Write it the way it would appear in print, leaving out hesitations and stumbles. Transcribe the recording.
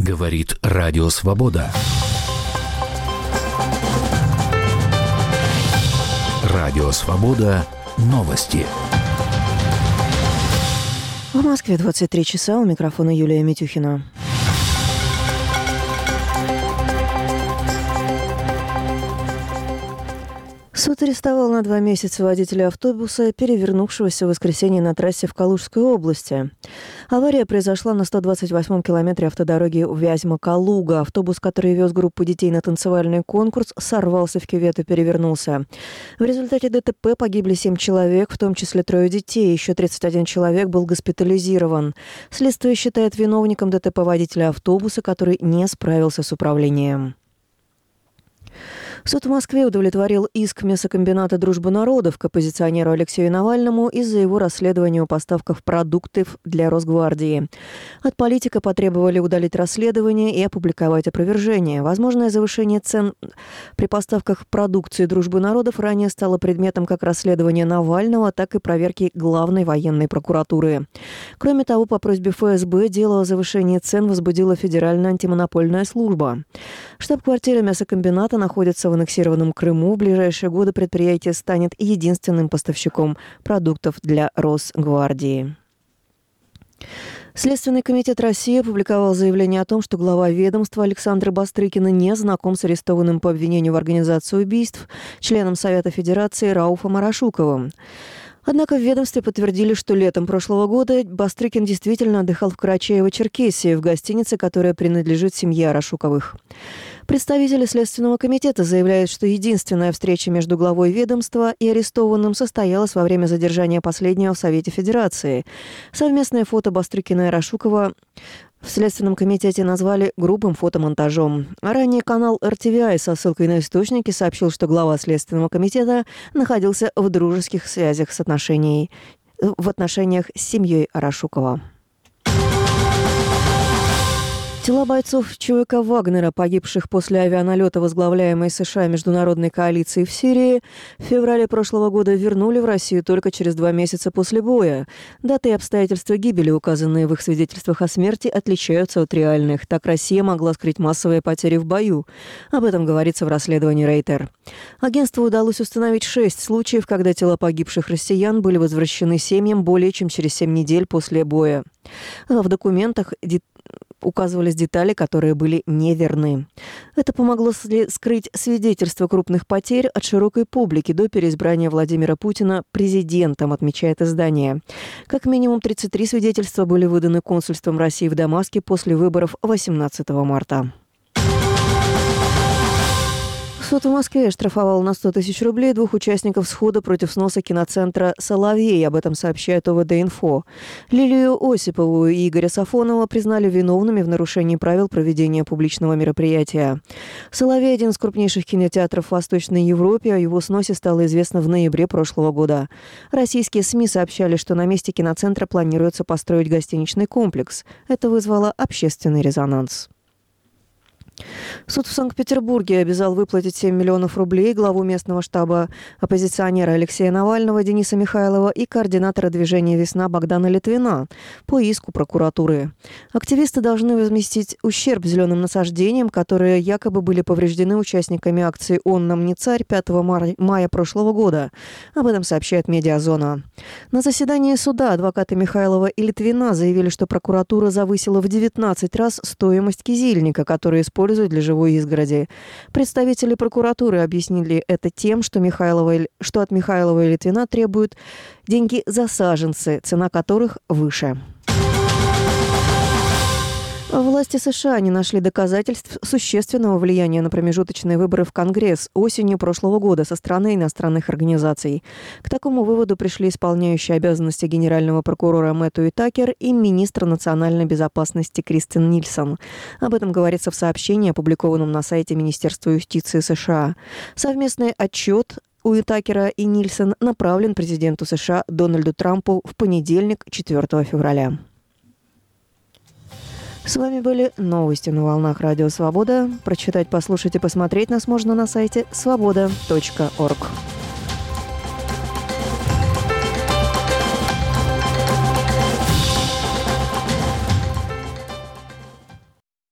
Говорит Радио Свобода. Радио Свобода. Новости. В Москве 23 часа. У микрофона Юлия Митюхина. Суд арестовал на 2 месяца водителя автобуса, перевернувшегося в воскресенье на трассе в Калужской области. Авария произошла на 128-м километре автодороги Вязьма-Калуга. Автобус, который вез группу детей на танцевальный конкурс, сорвался в кювет и перевернулся. В результате ДТП погибли 7 человек, в том числе 3 детей. Еще 31 человек был госпитализирован. Следствие считает виновником ДТП водителя автобуса, который не справился с управлением. Суд в Москве удовлетворил иск мясокомбината «Дружба народов» к оппозиционеру Алексею Навальному из-за его расследования о поставках продуктов для Росгвардии. От политика потребовали удалить расследование и опубликовать опровержение. Возможное завышение цен при поставках продукции «Дружбы народов» ранее стало предметом как расследования Навального, так и проверки Главной военной прокуратуры. Кроме того, по просьбе ФСБ дело о завышении цен возбудила Федеральная антимонопольная служба. Штаб-квартира мясокомбината находится в аннексированном Крыму. В ближайшие годы предприятие станет единственным поставщиком продуктов для Росгвардии. Следственный комитет России опубликовал заявление о том, что глава ведомства Александр Бастрыкин не знаком с арестованным по обвинению в организации убийств членом Совета Федерации Рауфом Арашуковым. Однако в ведомстве подтвердили, что летом прошлого года Бастрыкин действительно отдыхал в Карачаево-Черкесии, в гостинице, которая принадлежит семье Арашуковых. Представители Следственного комитета заявляют, что единственная встреча между главой ведомства и арестованным состоялась во время задержания последнего в Совете Федерации. Совместное фото Бастрыкина и Арашукова в Следственном комитете назвали грубым фотомонтажом. Ранее канал RTVI со ссылкой на источники сообщил, что глава Следственного комитета находился в дружеских связях в отношениях с семьей Арашукова. Тела бойцов ЧВК «Вагнера», погибших после авианалета, возглавляемой США международной коалиции в Сирии, в феврале прошлого года вернули в Россию только через 2 месяца после боя. Даты и обстоятельства гибели, указанные в их свидетельствах о смерти, отличаются от реальных. Так Россия могла скрыть массовые потери в бою. Об этом говорится в расследовании Рейтер. Агентству удалось установить 6 случаев, когда тела погибших россиян были возвращены семьям более чем через 7 недель после боя. В документах указывались детали, которые были неверны. Это помогло скрыть свидетельства крупных потерь от широкой публики до переизбрания Владимира Путина президентом, отмечает издание. Как минимум 33 свидетельства были выданы консульством России в Дамаске после выборов 18 марта. Суд в Москве оштрафовал на 100 тысяч рублей 2 участников схода против сноса киноцентра «Соловей». Об этом сообщает ОВД-Инфо. Лилию Осипову и Игоря Сафонова признали виновными в нарушении правил проведения публичного мероприятия. «Соловей» – один из крупнейших кинотеатров в Восточной Европе. О его сносе стало известно в ноябре прошлого года. Российские СМИ сообщали, что на месте киноцентра планируется построить гостиничный комплекс. Это вызвало общественный резонанс. Суд в Санкт-Петербурге обязал выплатить 7 миллионов рублей главу местного штаба оппозиционера Алексея Навального Дениса Михайлова и координатора движения «Весна» Богдана Литвина по иску прокуратуры. Активисты должны возместить ущерб зеленым насаждениям, которые якобы были повреждены участниками акции «Он нам не царь» 5 мая прошлого года. Об этом сообщает «Медиазона». На заседании суда адвокаты Михайлова и Литвина заявили, что прокуратура завысила в 19 раз стоимость кизильника, который используют для живой изгороди. Представители прокуратуры объяснили это тем, что от Михайлова и Литвина требуют деньги за саженцы, цена которых выше. Власти США не нашли доказательств существенного влияния на промежуточные выборы в Конгресс осенью прошлого года со стороны иностранных организаций. К такому выводу пришли исполняющий обязанности генерального прокурора Мэтью Такер и министр национальной безопасности Кристен Нильсон. Об этом говорится в сообщении, опубликованном на сайте Министерства юстиции США. Совместный отчет у Такера и Нильсон направлен президенту США Дональду Трампу в понедельник, 4 февраля. С вами были новости на волнах Радио Свобода. Прочитать, послушать и посмотреть нас можно на сайте svoboda.org.